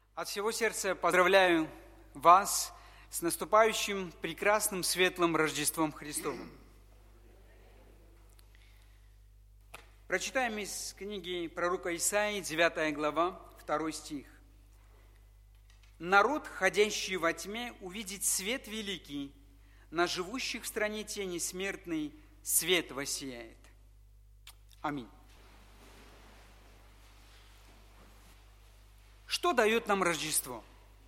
От всего сердца поздравляю вас с наступающим прекрасным светлым Рождеством Христовым. Прочитаем из книги пророка Исаии, 9 глава, 2 стих. «Народ, ходящий во тьме, увидит свет великий, на живущих в стране тени смертной свет воссияет». Аминь. Что дает нам Рождество?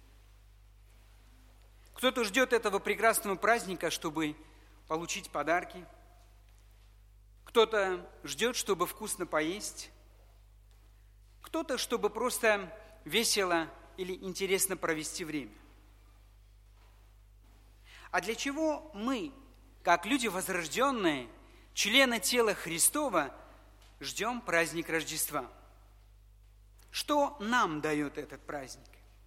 Кто-то ждет этого прекрасного праздника, чтобы получить подарки. Кто-то ждет, чтобы вкусно поесть. Кто-то, чтобы просто весело или интересно провести время. А для чего мы, как люди возрожденные, члены тела Христова, ждем праздник Рождества? Что нам дает этот праздник?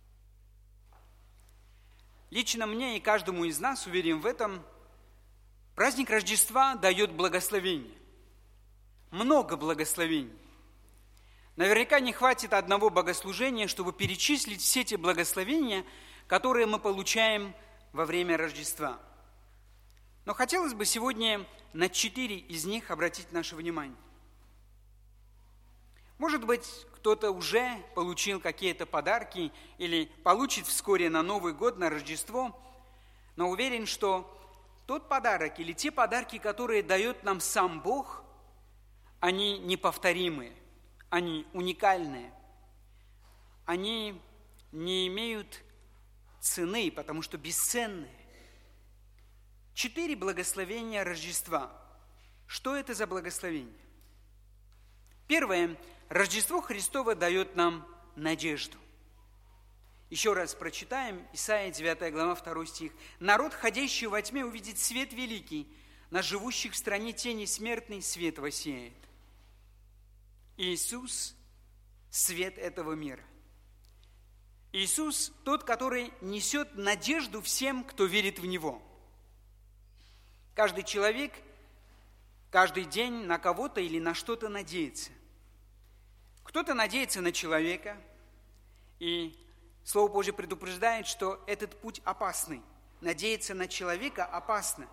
Лично мне и каждому из нас, уверен в этом, праздник Рождества дает благословение. Много благословений. Наверняка не хватит одного богослужения, чтобы перечислить все те благословения, которые мы получаем во время Рождества. Но хотелось бы сегодня на 4 из них обратить наше внимание. Может быть, кто-то уже получил какие-то подарки или получит вскоре на Новый год, на Рождество, но уверен, что тот подарок или те подарки, которые дает нам сам Бог, они неповторимые, они уникальные, они не имеют цены, потому что бесценные. 4 благословения Рождества. Что это за благословение? Первое. Рождество Христово дает нам надежду. Еще раз прочитаем Исаия 9 глава 2 стих. «Народ, ходящий во тьме, увидит свет великий, на живущих в стране тени смертной свет воссияет». Иисус – свет этого мира. Иисус – тот, который несет надежду всем, кто верит в Него. Каждый человек каждый день на кого-то или на что-то надеется. Кто-то надеется на человека, и Слово Божье предупреждает, что этот путь опасный. Надеяться на человека опасно.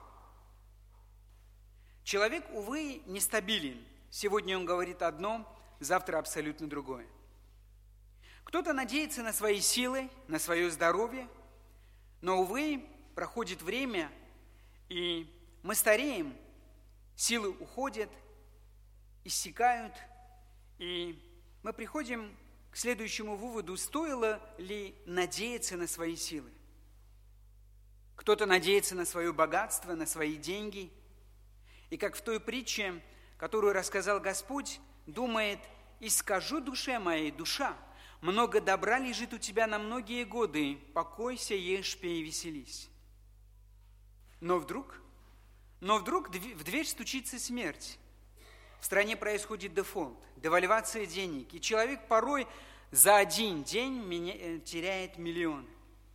Человек, увы, нестабилен. Сегодня он говорит одно, завтра абсолютно другое. Кто-то надеется на свои силы, на свое здоровье, но, увы, проходит время, и мы стареем, силы уходят, иссякают, и мы приходим к следующему выводу: стоило ли надеяться на свои силы? Кто-то надеется на свое богатство, на свои деньги. И как в той притче, которую рассказал Господь, думает: «И скажу душе моей: душа, много добра лежит у тебя на многие годы, покойся, ешь, пей, веселись». Но вдруг в дверь стучится смерть. В стране происходит дефолт, девальвация денег, и человек порой за один день теряет миллионы.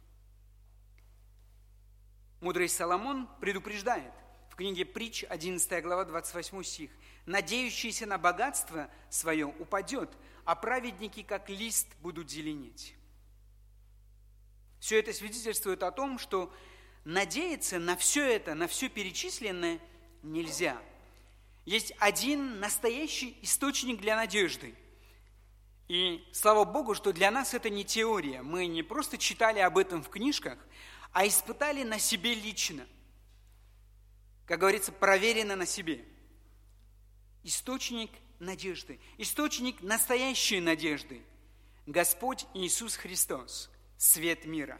Мудрый Соломон предупреждает в книге Притч, 11 глава, 28 стих: «Надеющийся на богатство свое упадет, а праведники, как лист, будут зеленеть». Все это свидетельствует о том, что надеяться на все это, на все перечисленное нельзя. Есть один настоящий источник для надежды. И слава Богу, что для нас это не теория. Мы не просто читали об этом в книжках, а испытали на себе лично. Как говорится, проверено на себе. Источник надежды, источник настоящей надежды. Господь Иисус Христос, свет мира.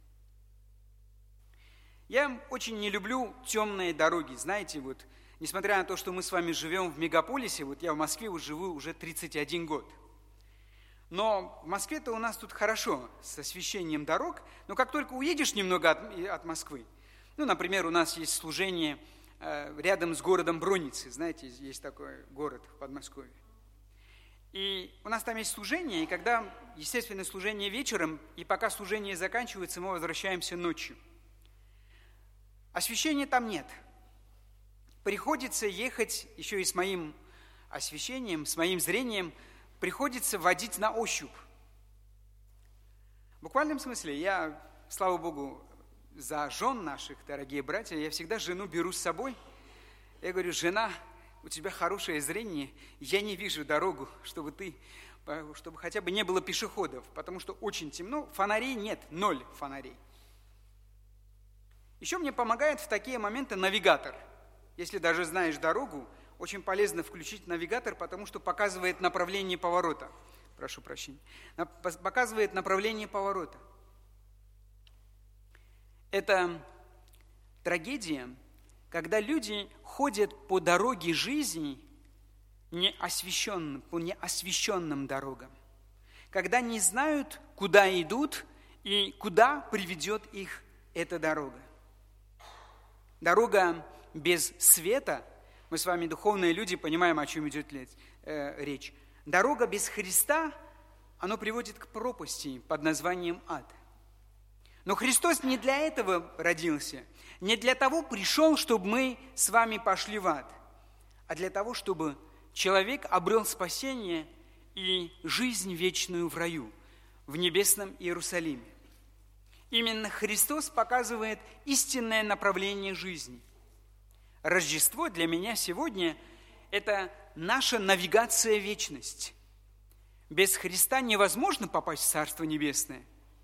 Я очень не люблю темные дороги. Знаете, вот, несмотря на то, что мы с вами живем в мегаполисе, вот я в Москве живу уже 31 год. Но в Москве-то у нас тут хорошо с освещением дорог, но как только уедешь немного от Москвы, например, у нас есть служение рядом с городом Броницы, знаете, есть такой город в Подмосковье. И у нас там есть служение, и когда, естественно, служение вечером, и пока служение заканчивается, мы возвращаемся ночью. Освещения там нет. Приходится ехать еще и с моим освещением, с моим зрением, приходится водить на ощупь. буквальном смысле, я, слава Богу, за жен наших, дорогие братья, я всегда жену беру с собой. Я говорю: жена, у тебя хорошее зрение, я не вижу дорогу, чтобы хотя бы не было пешеходов, потому что очень темно, фонарей нет, 0 фонарей. Еще мне помогает в такие моменты навигатор. Если даже знаешь дорогу, очень полезно включить навигатор, потому что показывает направление поворота. Прошу прощения. Показывает направление поворота. Это трагедия, когда люди ходят по дороге жизни по неосвещенным дорогам, когда не знают, куда идут и куда приведет их эта дорога. Дорога без света, мы с вами духовные люди, понимаем, о чем идет речь. Дорога без Христа, она приводит к пропасти под названием ад. Но Христос не для этого родился, не для того пришел, чтобы мы с вами пошли в ад, а для того, чтобы человек обрел спасение и жизнь вечную в раю, в небесном Иерусалиме. Именно Христос показывает истинное направление жизни. Рождество для меня сегодня – это наша навигация в вечность. Без Христа невозможно попасть в Царство Небесное.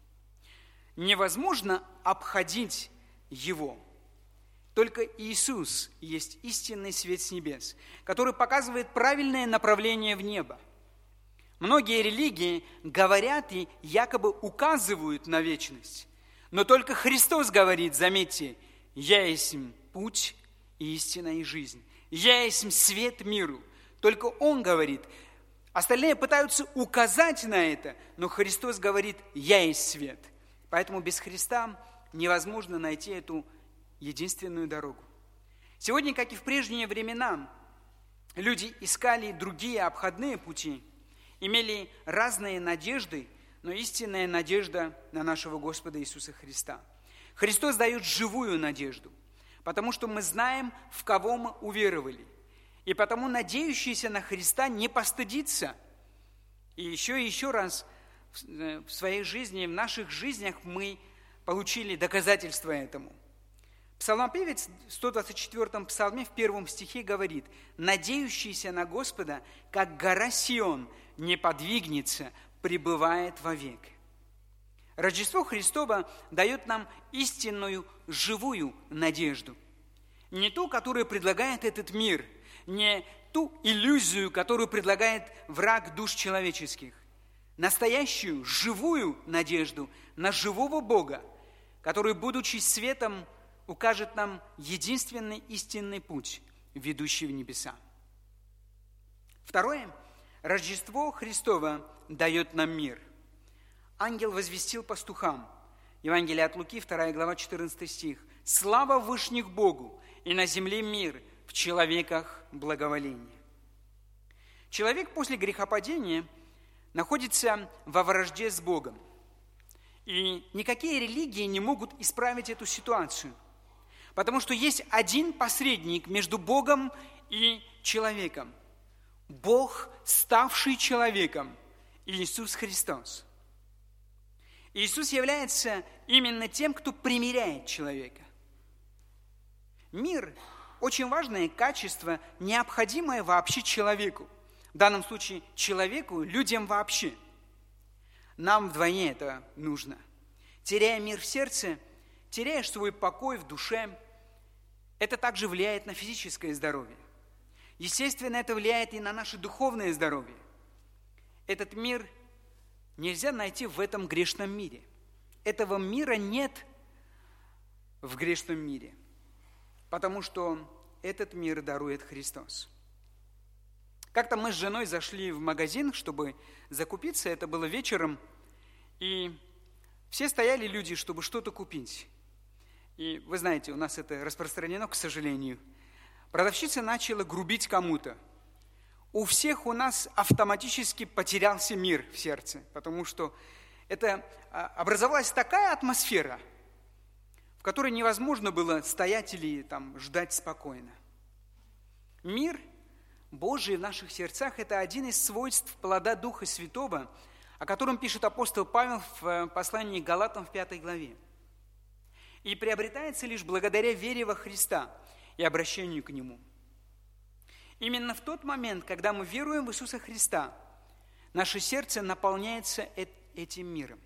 Невозможно обходить Его. Только Иисус есть истинный свет с небес, который показывает правильное направление в небо. Многие религии говорят и якобы указывают на вечность. Но только Христос говорит, заметьте: «Я есть путь, истина и жизнь. Я есть свет миру». Только Он говорит. Остальные пытаются указать на это, но Христос говорит: «Я есть свет». Поэтому без Христа невозможно найти эту единственную дорогу. Сегодня, как и в прежние времена, люди искали другие обходные пути, имели разные надежды, но истинная надежда на нашего Господа Иисуса Христа. Христос дает живую надежду, потому что мы знаем, в кого мы уверовали. И потому надеющийся на Христа не постыдится. И еще раз в своей жизни, в наших жизнях мы получили доказательства этому. Псалмопевец в 124-м псалме в 1 стихе говорит: «Надеющийся на Господа, как гора Сион, не подвигнется, пребывает вовек». Рождество Христово дает нам истинную, живую надежду. Не ту, которую предлагает этот мир, не ту иллюзию, которую предлагает враг душ человеческих. Настоящую, живую надежду на живого Бога, который, будучи светом, укажет нам единственный истинный путь, ведущий в небеса. Второе. Рождество Христово дает нам мир. Ангел возвестил пастухам. Евангелие от Луки, 2 глава, 14 стих. «Слава вышних Богу, и на земле мир, в человеках благоволение». Человек после грехопадения находится во вражде с Богом. И никакие религии не могут исправить эту ситуацию, потому что есть один посредник между Богом и человеком. Бог, ставший человеком, Иисус Христос. Иисус является именно тем, кто примиряет человека. Мир – очень важное качество, необходимое вообще человеку. В данном случае человеку, людям вообще. Нам вдвойне это нужно. Теряя мир в сердце, теряешь свой покой в душе, это также влияет на физическое здоровье. Естественно, это влияет и на наше духовное здоровье. Этот мир нельзя найти в этом грешном мире. Этого мира нет в грешном мире, потому что этот мир дарует Христос. Как-то мы с женой зашли в магазин, чтобы закупиться, это было вечером, и все стояли люди, чтобы что-то купить. И вы знаете, у нас это распространено, к сожалению. Продавщица начала грубить кому-то. У всех у нас автоматически потерялся мир в сердце, потому что это образовалась такая атмосфера, в которой невозможно было стоять или там ждать спокойно. Мир Божий в наших сердцах – это один из свойств плода Духа Святого, о котором пишет апостол Павел в послании к Галатам в 5 главе. И приобретается лишь благодаря вере во Христа и обращению к Нему. Именно в тот момент, когда мы веруем в Иисуса Христа, наше сердце наполняется этим миром.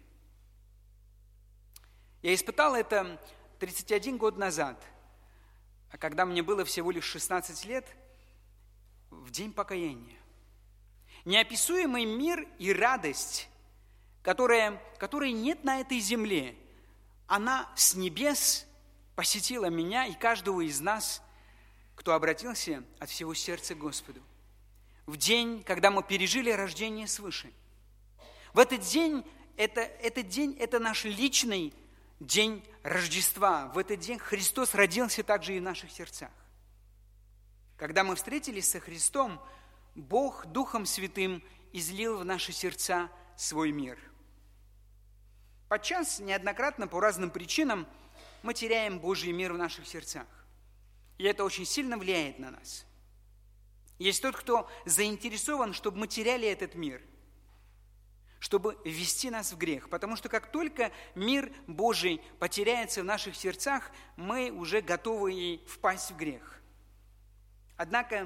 Я испытал это 31 год назад, когда мне было всего лишь 16 лет, в день покаяния. Неописуемый мир и радость, которой нет на этой земле, она с небес посетила меня и каждого из нас, кто обратился от всего сердца к Господу. В день, когда мы пережили рождение свыше. В этот день, это наш личный день Рождества. В этот день Христос родился также и в наших сердцах. Когда мы встретились со Христом, Бог Духом Святым излил в наши сердца свой мир. Подчас, неоднократно, по разным причинам, мы теряем Божий мир в наших сердцах. И это очень сильно влияет на нас. Есть тот, кто заинтересован, чтобы мы теряли этот мир, чтобы ввести нас в грех. Потому что как только мир Божий потеряется в наших сердцах, мы уже готовы и впасть в грех. Однако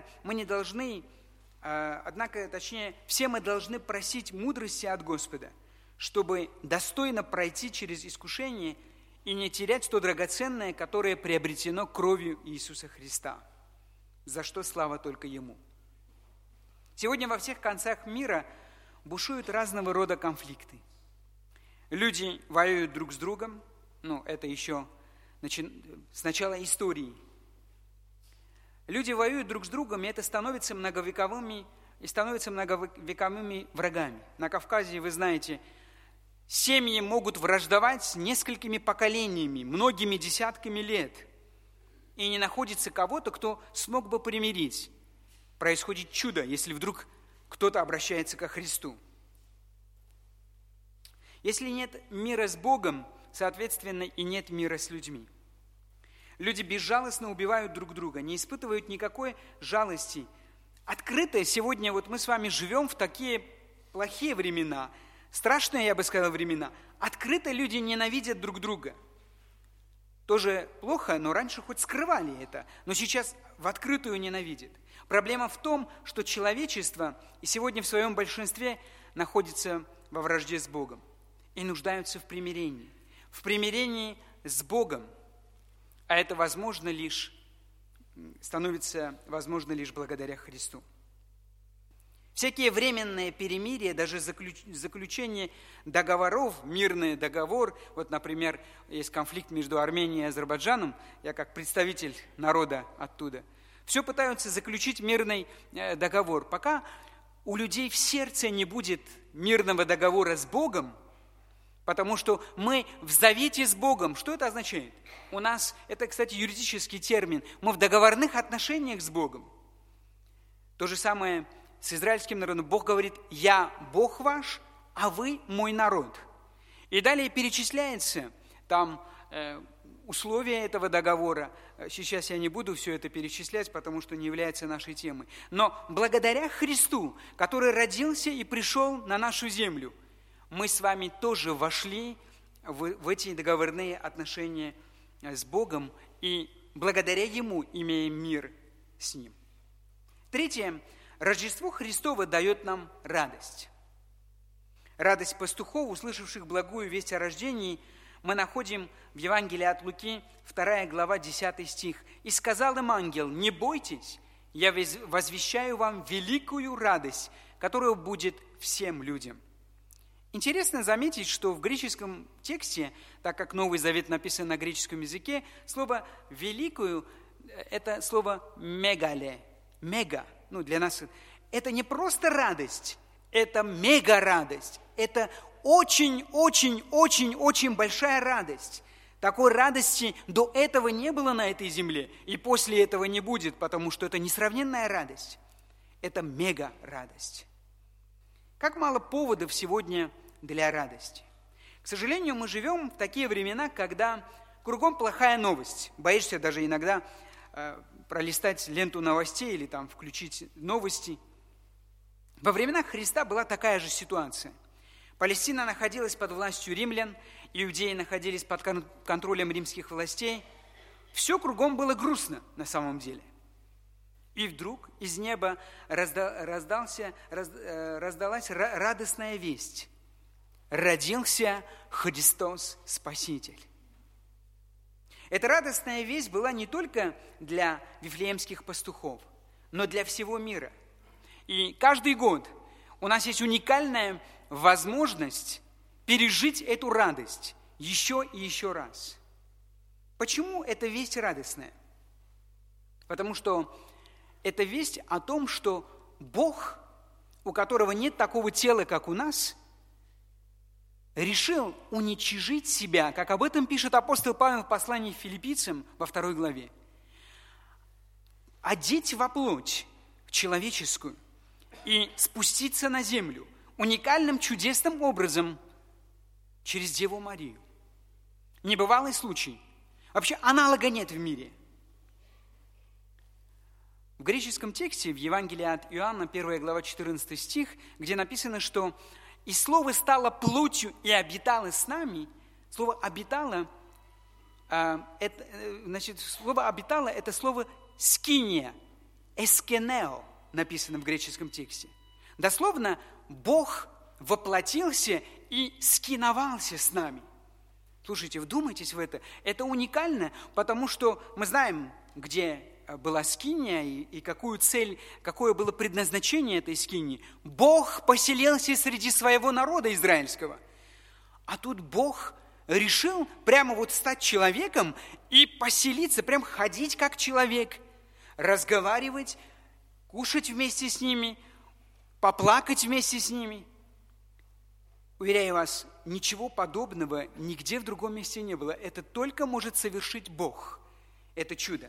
все мы должны просить мудрости от Господа, чтобы достойно пройти через искушение и не терять то драгоценное, которое приобретено кровью Иисуса Христа, за что слава только Ему. Сегодня во всех концах мира бушуют разного рода конфликты. Люди воюют друг с другом, это еще с начала истории. Люди воюют друг с другом, и это становится многовековыми врагами. На Кавказе, вы знаете, семьи могут враждовать с несколькими поколениями, многими десятками лет, и не находится кого-то, кто смог бы примирить. Происходит чудо, если вдруг кто-то обращается ко Христу. Если нет мира с Богом, соответственно, и нет мира с людьми. Люди безжалостно убивают друг друга, не испытывают никакой жалости. Открыто сегодня мы с вами живем в такие плохие времена, страшные, я бы сказал, времена. Открыто люди ненавидят друг друга. Тоже плохо, но раньше хоть скрывали это, но сейчас в открытую ненавидят. Проблема в том, что человечество и сегодня в своем большинстве находится во вражде с Богом и нуждаются в примирении с Богом. А это становится возможно лишь благодаря Христу. Всякие временные перемирия, даже заключение договоров, мирный договор, например, есть конфликт между Арменией и Азербайджаном, я как представитель народа оттуда, все пытаются заключить мирный договор. Пока у людей в сердце не будет мирного договора с Богом, потому что мы в завете с Богом. Что это означает? У нас, это, кстати, юридический термин, мы в договорных отношениях с Богом. То же самое с израильским народом. Бог говорит: «Я Бог ваш, а вы мой народ». И далее перечисляется там условия этого договора. Сейчас я не буду все это перечислять, потому что не является нашей темой. Но благодаря Христу, который родился и пришел на нашу землю, мы с вами тоже вошли в эти договорные отношения с Богом и благодаря Ему имеем мир с Ним. Третье. Рождество Христово дает нам радость. Радость пастухов, услышавших благую весть о рождении, мы находим в Евангелии от Луки, 2 глава, 10 стих. «И сказал им ангел: не бойтесь, я возвещаю вам великую радость, которая будет всем людям». Интересно заметить, что в греческом тексте, так как Новый Завет написан на греческом языке, слово «великую» – это слово «мегале», «мега». Для нас это не просто радость, это мега-радость, это очень-очень-очень-очень большая радость. Такой радости до этого не было на этой земле, и после этого не будет, потому что это несравненная радость. Это мега-радость. Как мало поводов сегодня для радости. К сожалению, мы живем в такие времена, когда кругом плохая новость. Боишься даже иногда пролистать ленту новостей или включить новости. Во времена Христа была такая же ситуация. Палестина находилась под властью римлян, иудеи находились под контролем римских властей. Все кругом было грустно на самом деле. И вдруг из неба раздалась радостная весть. Родился Христос Спаситель. Эта радостная весть была не только для вифлеемских пастухов, но для всего мира. И каждый год у нас есть уникальная возможность пережить эту радость еще и еще раз. Почему эта весть радостная? Потому что это весть о том, что Бог, у которого нет такого тела, как у нас, решил уничижить себя, как об этом пишет апостол Павел в послании к Филиппийцам во 2 главе. Одеть во плоть человеческую и спуститься на землю уникальным чудесным образом через Деву Марию. Небывалый случай. Вообще аналога нет в мире. В греческом тексте, в Евангелии от Иоанна, 1 глава, 14 стих, где написано, что «И Слово стало плотью и обитало с нами». Слово «обитало», слово «обитало» – это слово «скиния», «эскенео» написано в греческом тексте. Дословно, Бог воплотился и скиновался с нами. Слушайте, вдумайтесь в это. Это уникально, потому что мы знаем, где была скиния и какую цель, какое было предназначение этой скинии. Бог поселился среди своего народа израильского. А тут Бог решил прямо вот стать человеком и поселиться, прям ходить как человек, разговаривать, кушать вместе с ними, поплакать вместе с ними. Уверяю вас, ничего подобного нигде в другом месте не было. Это только может совершить Бог. Это чудо.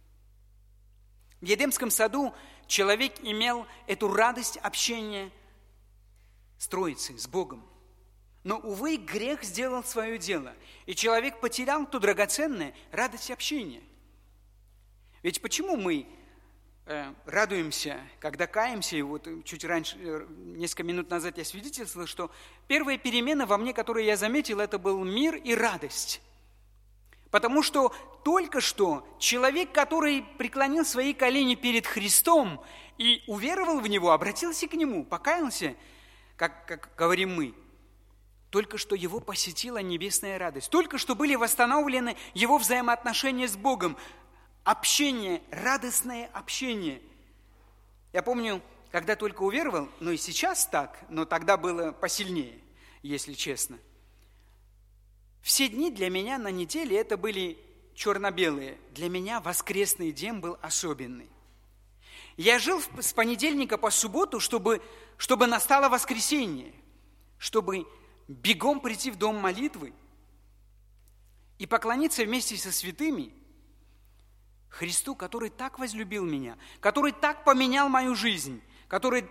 В Едемском саду человек имел эту радость общения с Троицей, с Богом. Но, увы, грех сделал свое дело, и человек потерял ту драгоценную радость общения. Ведь почему мы радуемся, когда каемся, и вот чуть раньше, несколько минут назад я свидетельствовал, что первая перемена во мне, которую я заметил, это был мир и радость. Потому что только что человек, который преклонил свои колени перед Христом и уверовал в Него, обратился к Нему, покаялся, как говорим мы, только что его посетила небесная радость, только что были восстановлены его взаимоотношения с Богом, общение, радостное общение. Я помню, когда только уверовал, но и сейчас так, но тогда было посильнее, если честно. Все дни для меня на неделе это были черно-белые. Для меня воскресный день был особенный. Я жил с понедельника по субботу, чтобы настало воскресенье, чтобы бегом прийти в дом молитвы и поклониться вместе со святыми Христу, который так возлюбил меня, который так поменял мою жизнь, который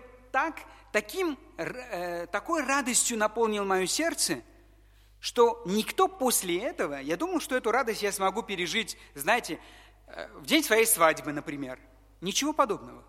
такой радостью наполнил мое сердце, что никто после этого, я думал, что эту радость я смогу пережить, знаете, в день своей свадьбы, например. Ничего подобного.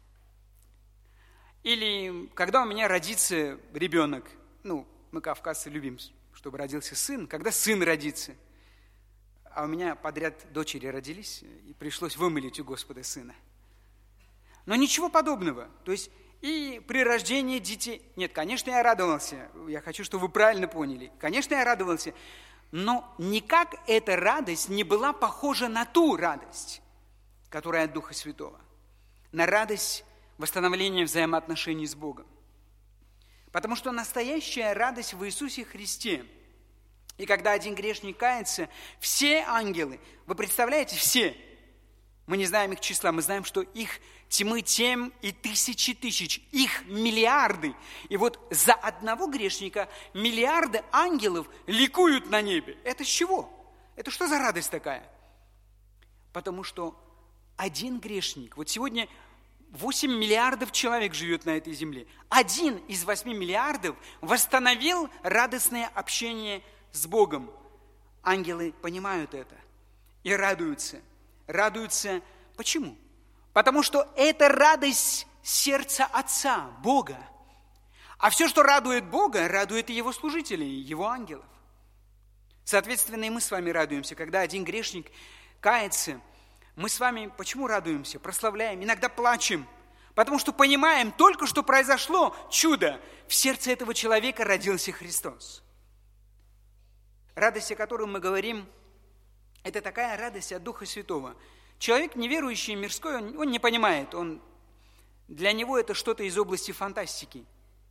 Или когда у меня родится ребенок, мы, кавказцы, любим, чтобы родился сын, когда сын родится, а у меня подряд дочери родились, и пришлось вымолить у Господа сына. Но ничего подобного. То есть и при рождении детей... Нет, конечно, я радовался. Я хочу, чтобы вы правильно поняли. Конечно, я радовался. Но никак эта радость не была похожа на ту радость, которая от Духа Святого. На радость восстановления взаимоотношений с Богом. Потому что настоящая радость в Иисусе Христе. И когда один грешник кается, все ангелы, вы представляете, все, мы не знаем их числа, мы знаем, что их тьмы тем и тысячи тысяч, их миллиарды. И вот за одного грешника миллиарды ангелов ликуют на небе. Это с чего? Это что за радость такая? Потому что один грешник, вот сегодня 8 миллиардов человек живет на этой земле, один из 8 миллиардов восстановил радостное общение с Богом. Ангелы понимают это и радуются. Радуются почему? Потому что это радость сердца Отца, Бога. А все, что радует Бога, радует и Его служителей, Его ангелов. Соответственно, и мы с вами радуемся, когда один грешник кается. Мы с вами почему радуемся? Прославляем, иногда плачем, потому что понимаем, только что произошло чудо. В сердце этого человека родился Христос. Радость, о которой мы говорим, это такая радость от Духа Святого. Человек неверующий, мирской, он не понимает, для него это что-то из области фантастики.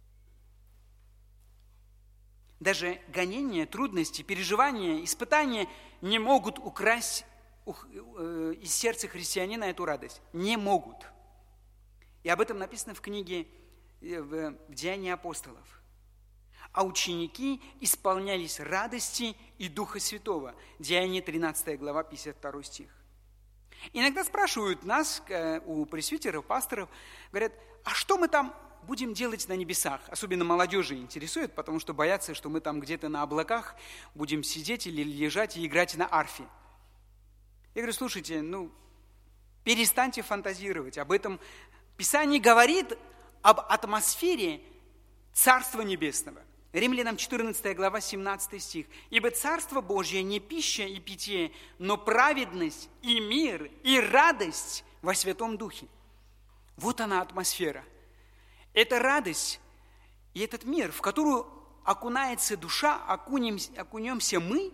Даже гонения, трудности, переживания, испытания не могут украсть из сердца христианина эту радость. Не могут. И об этом написано в книге в «Деянии апостолов». А ученики исполнялись радости и Духа Святого. Деяние 13 глава, 52 стих. Иногда спрашивают нас, у пресвитеров, пасторов, говорят, а что мы там будем делать на небесах? Особенно молодежи интересует, потому что боятся, что мы там где-то на облаках будем сидеть или лежать и играть на арфе. Я говорю, слушайте, перестаньте фантазировать. Об этом Писание говорит об атмосфере Царства Небесного. Римлянам 14 глава, 17 стих. «Ибо Царство Божье не пища и питье, но праведность и мир и радость во Святом Духе». Вот она атмосфера. Это радость и этот мир, в которую окунается душа, окунемся мы,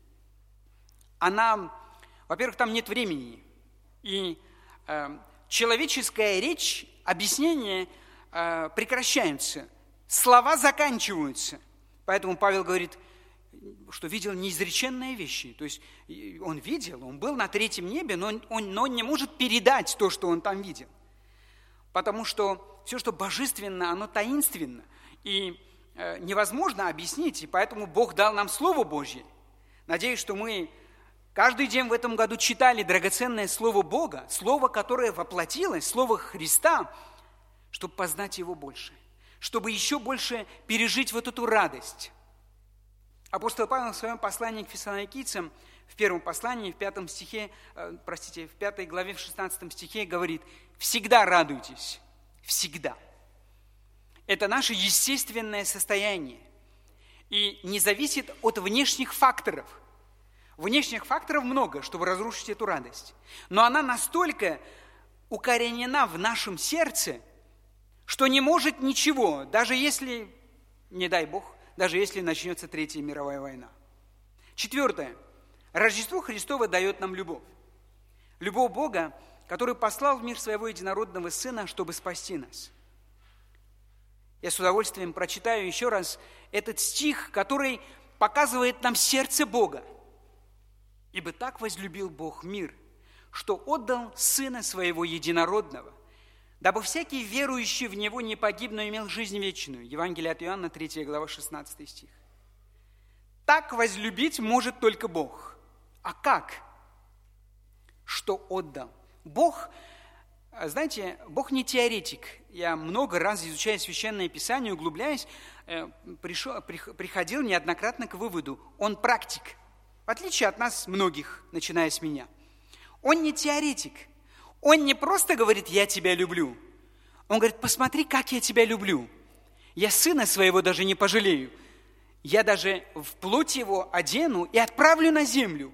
она, во-первых, там нет времени. И человеческая речь, объяснения прекращаются. Слова заканчиваются. Поэтому Павел говорит, что видел неизреченные вещи. То есть он видел, он был на третьем небе, но он не может передать то, что он там видел. Потому что все, что божественно, оно таинственно. И невозможно объяснить. И поэтому Бог дал нам Слово Божье. Надеюсь, что мы каждый день в этом году читали драгоценное Слово Бога, Слово, которое воплотилось, Слово Христа, чтобы познать Его больше, чтобы еще больше пережить вот эту радость. Апостол Павел в своем послании к фессалоникийцам, в первом послании, в 5 главе, в 16 стихе говорит, «Всегда радуйтесь, всегда». Это наше естественное состояние и не зависит от внешних факторов. Внешних факторов много, чтобы разрушить эту радость. Но она настолько укоренена в нашем сердце, что не может ничего, даже если, не дай Бог, даже если начнется Третья мировая война. 4. Рождество Христово дает нам любовь. Любовь Бога, который послал в мир своего единородного Сына, чтобы спасти нас. Я с удовольствием прочитаю еще раз этот стих, который показывает нам сердце Бога. «Ибо так возлюбил Бог мир, что отдал Сына Своего Единородного, дабы всякий верующий в Него не погиб, но имел жизнь вечную». Евангелие от Иоанна, 3 глава, 16 стих. Так возлюбить может только Бог. А как? Что отдал? Бог, знаете, Бог не теоретик. Я много раз, изучая Священное Писание, углубляясь, приходил неоднократно к выводу. Он практик. В отличие от нас многих, начиная с меня. Он не теоретик. Он не просто говорит «я тебя люблю». Он говорит «посмотри, как я тебя люблю. Я Сына Своего даже не пожалею. Я даже в плоть Его одену и отправлю на землю.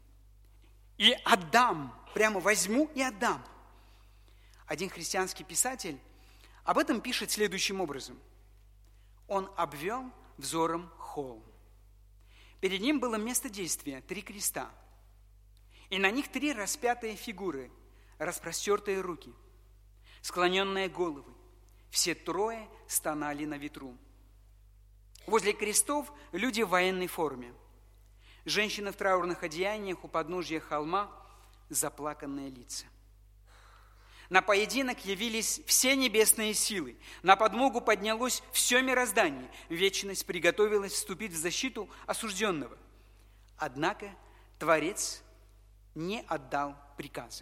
И отдам, прямо возьму и отдам». Один христианский писатель об этом пишет следующим образом. Он обвел взором холм. Перед ним было место действия, 3 креста. И на них 3 распятые фигуры, распростертые руки, склоненные головы. Все 3 стонали на ветру. Возле крестов люди в военной форме. Женщины в траурных одеяниях у подножия холма, заплаканные лица. На поединок явились все небесные силы. На подмогу поднялось все мироздание. Вечность приготовилась вступить в защиту осужденного. Однако Творец не отдал приказа.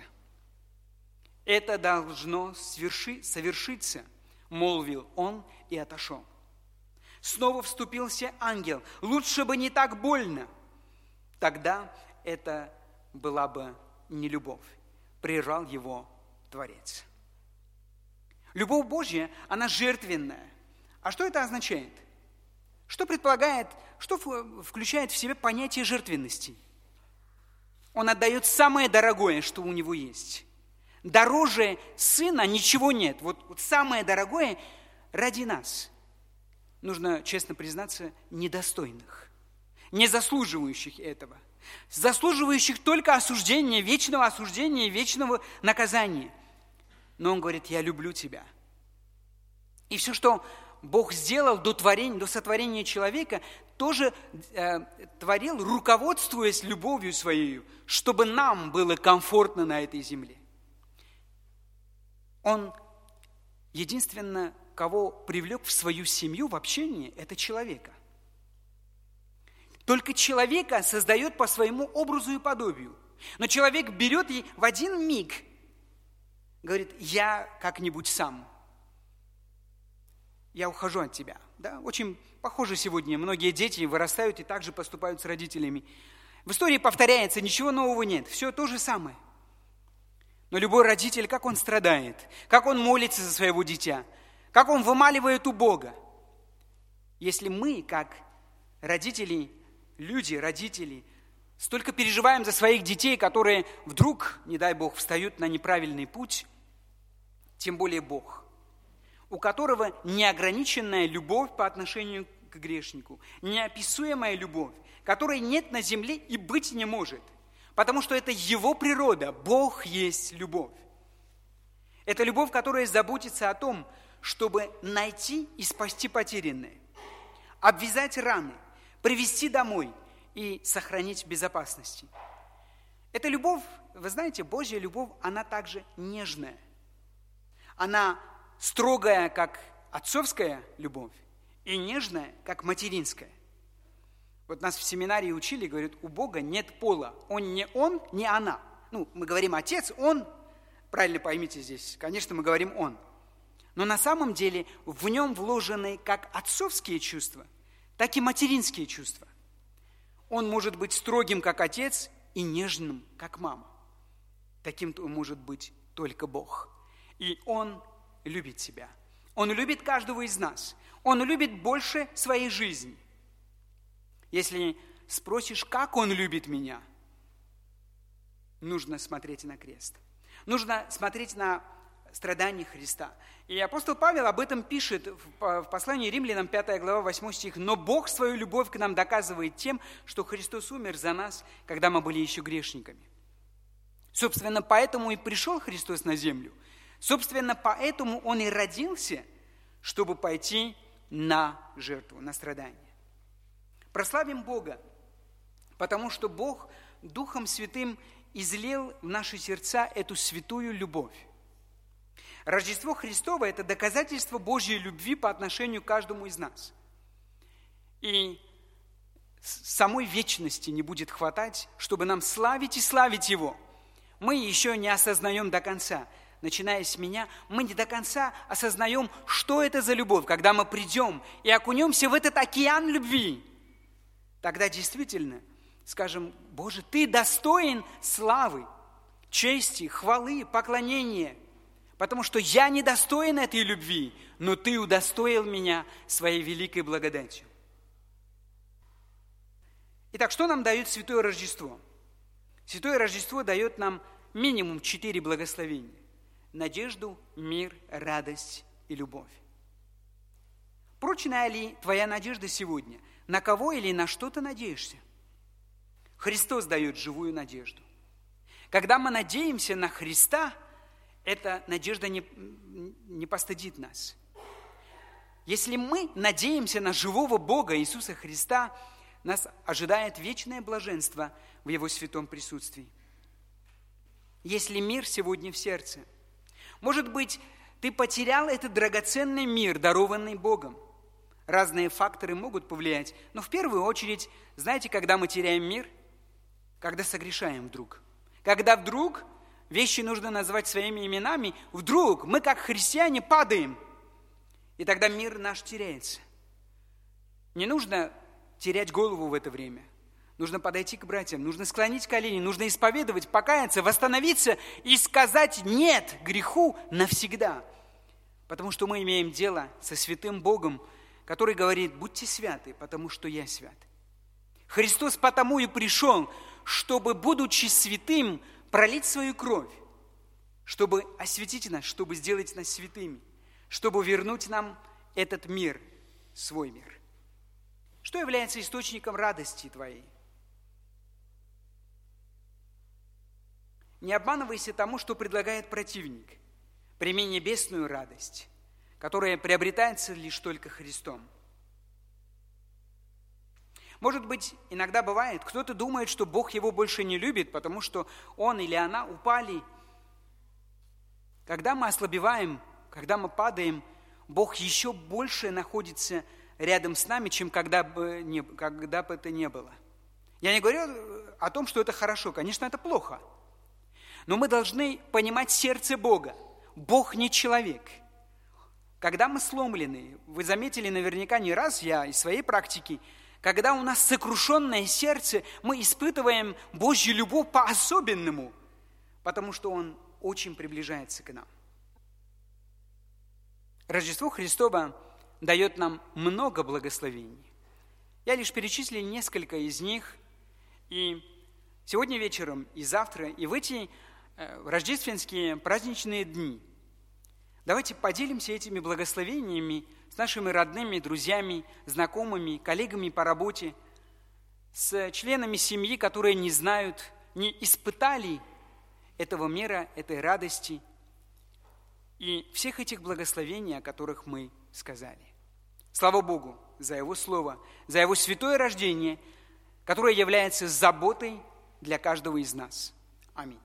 «Это должно совершиться», – молвил он и отошел. Снова вступился ангел. «Лучше бы не так больно». Тогда это была бы не любовь. Прервал его Творец. Любовь Божья, она жертвенная. А что это означает? Что предполагает, что включает в себя понятие жертвенности? Он отдает самое дорогое, что у него есть. Дороже сына ничего нет. Вот самое дорогое ради нас. Нужно честно признаться, недостойных, не заслуживающих этого, заслуживающих только осуждения, вечного наказания. Но он говорит: я люблю тебя. И все, что Бог сделал до сотворения человека, тоже творил, руководствуясь любовью своей, чтобы нам было комфортно на этой земле. Он единственно, кого привлек в свою семью, в общение, это человека. Только человека создает по своему образу и подобию. Но человек берет и в один миг говорит: я как-нибудь сам. Я ухожу от тебя. Да? Очень похоже сегодня. Многие дети вырастают и также поступают с родителями. В истории повторяется, ничего нового нет. Все то же самое. Но любой родитель, как он страдает, как он молится за своего дитя, как он вымаливает у Бога. Если мы, как родители, родители, столько переживаем за своих детей, которые вдруг, не дай Бог, встают на неправильный путь, тем более Бог, у которого неограниченная любовь по отношению к грешнику, неописуемая любовь, которой нет на земле и быть не может, потому что это Его природа, Бог есть любовь. Это любовь, которая заботится о том, чтобы найти и спасти потерянное, обвязать раны, привести домой и сохранить в безопасности. Эта любовь, вы знаете, Божья любовь, она также нежная. Она строгая, как отцовская любовь, и нежная, как материнская. Вот нас в семинарии учили, говорят, у Бога нет пола. Он, не она. Мы говорим отец, он, правильно поймите здесь, конечно, мы говорим он. Но на самом деле в нем вложены как отцовские чувства, так и материнские чувства. Он может быть строгим, как отец, и нежным, как мама. Таким-то может быть только Бог. И Он любит тебя. Он любит каждого из нас. Он любит больше своей жизни. Если спросишь, как Он любит меня, нужно смотреть на крест. Нужно смотреть на страдания Христа. И апостол Павел об этом пишет в послании Римлянам, 5 глава, 8 стих. «Но Бог свою любовь к нам доказывает тем, что Христос умер за нас, когда мы были еще грешниками». Собственно, поэтому и пришел Христос на землю. Собственно, поэтому Он и родился, чтобы пойти на жертву, на страдание. Прославим Бога, потому что Бог Духом Святым излил в наши сердца эту святую любовь. Рождество Христово – это доказательство Божьей любви по отношению к каждому из нас. И самой вечности не будет хватать, чтобы нам славить и славить Его. Мы еще не осознаем до конца. Начиная с меня, мы не до конца осознаем, что это за любовь. Когда мы придем и окунемся в этот океан любви, тогда действительно скажем: Боже, Ты достоин славы, чести, хвалы, поклонения, потому что я не достоин этой любви, но Ты удостоил меня своей великой благодатью. Итак, что нам дает Святое Рождество? Святое Рождество дает нам минимум 4 благословения: надежду, мир, радость и любовь. Прочная ли твоя надежда сегодня? На кого или на что ты надеешься? Христос дает живую надежду. Когда мы надеемся на Христа, эта надежда не постыдит нас. Если мы надеемся на живого Бога Иисуса Христа, нас ожидает вечное блаженство в Его святом присутствии. Если мир сегодня в сердце, может быть, ты потерял этот драгоценный мир, дарованный Богом. Разные факторы могут повлиять, но в первую очередь, знаете, когда мы теряем мир? Когда согрешаем вдруг. Когда вдруг вещи нужно назвать своими именами, вдруг мы, как христиане, падаем, и тогда мир наш теряется. Не нужно терять голову в это время. Нужно подойти к братьям, нужно склонить колени, нужно исповедовать, покаяться, восстановиться и сказать «нет» греху навсегда. Потому что мы имеем дело со святым Богом, который говорит: будьте святы, потому что я свят. Христос потому и пришел, чтобы, будучи святым, пролить свою кровь, чтобы осветить нас, чтобы сделать нас святыми, чтобы вернуть нам этот мир, свой мир. Что является источником радости твоей? Не обманывайся тому, что предлагает противник. Прими небесную радость, которая приобретается лишь только Христом. Может быть, иногда бывает, кто-то думает, что Бог его больше не любит, потому что он или она упали. Когда мы ослабеваем, когда мы падаем, Бог еще больше находится рядом с нами, чем когда бы это ни было. Я не говорю о том, что это хорошо. Конечно, это плохо. Но мы должны понимать сердце Бога. Бог не человек. Когда мы сломлены, вы заметили наверняка не раз, я из своей практики, когда у нас сокрушенное сердце, мы испытываем Божью любовь по-особенному, потому что Он очень приближается к нам. Рождество Христово дает нам много благословений. Я лишь перечислил несколько из них, и сегодня вечером, и завтра, и в эти рождественские праздничные дни давайте поделимся этими благословениями с нашими родными, друзьями, знакомыми, коллегами по работе, с членами семьи, которые не знают, не испытали этого мира, этой радости и всех этих благословений, о которых мы сказали. Слава Богу за Его Слово, за Его святое рождение, которое является заботой для каждого из нас. Аминь.